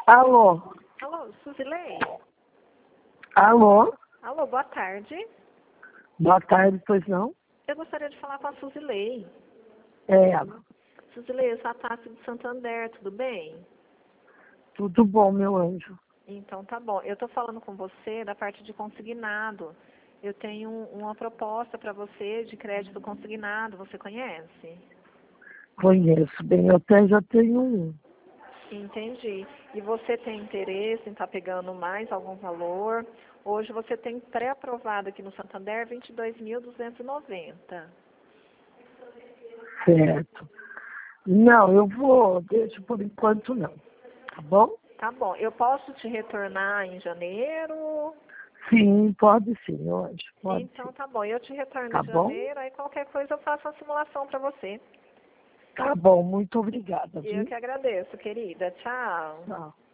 Alô? Alô, Suzilei? Alô? Alô, boa tarde. Boa tarde, pois não? Eu gostaria de falar com a Suzilei. É ela. Suzilei, eu sou a Tássia de Santander, tudo bem? Tudo bom, meu anjo? Então tá bom. Eu tô falando com você da parte de consignado. Eu tenho uma proposta para você de crédito consignado, você conhece? Conheço bem, eu até já tenho um. Entendi. E você tem interesse em estar pegando mais algum valor? Hoje você tem pré-aprovado aqui no Santander 22.290. Certo. Não, eu vou, deixa por enquanto não. Tá bom? Tá bom. Eu posso te retornar em janeiro? Sim, pode sim, meu anjo. Pode Então sim. tá bom. Eu te retorno Tá em bom? janeiro, aí qualquer coisa eu faço a simulação para você. Tá bom, muito obrigada, Eu viu? que agradeço, querida. Tchau. Tchau.